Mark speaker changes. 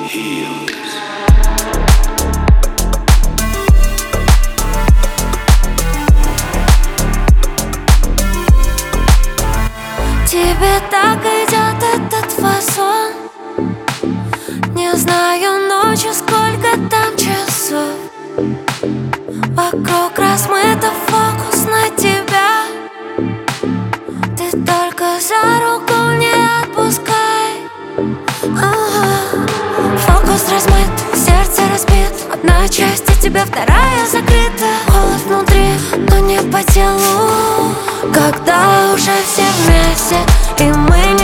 Speaker 1: Тебе так идет этот фасон. Не знаю ночью, сколько там часов. Вокруг размыто фокус на тебя. Ты только за руку не отпускай. Фокус размыт, сердце разбит. Одна часть от тебя, вторая закрыта. Холод внутри, но не по телу. Когда уже все вместе, и мы